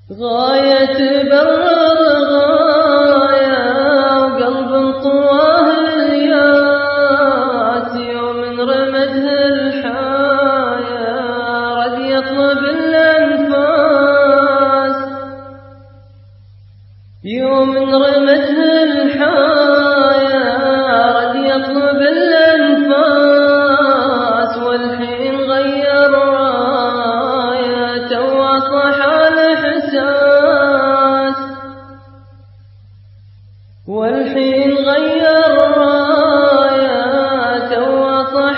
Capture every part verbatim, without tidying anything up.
غاية برر غاية وقلب طواه الياس، يوم رمته الحايا رد يطلب الأنفاس، يوم رمته الحايا رد يطلب الأنفاس، والحين غير رايته وأصبح الإحساس، والحين غير رايته وأصبح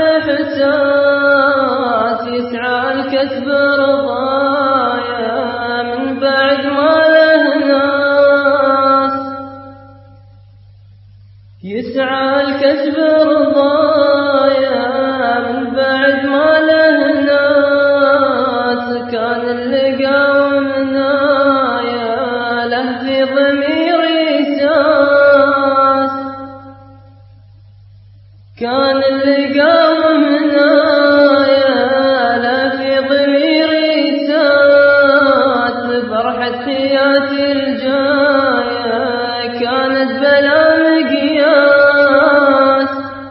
الإحساس، يسعى الكسب رضايا من بعد ما له ناس، يسعى الكسب رضايا من بعد ما له ناس، كان اللي قاوم نايا له في ضميري ساس، كان اللي قاوم نايا له في ضميري ساس، فرحة حياتي الجاية كانت بلا مقياس،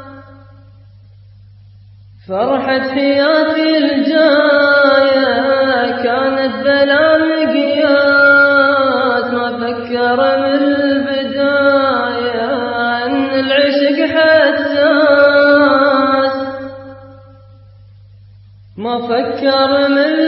فرحة حياتي الجاية كانت بلا مقياس، ما فكر من البداية أن العشق حساس، ما فكر من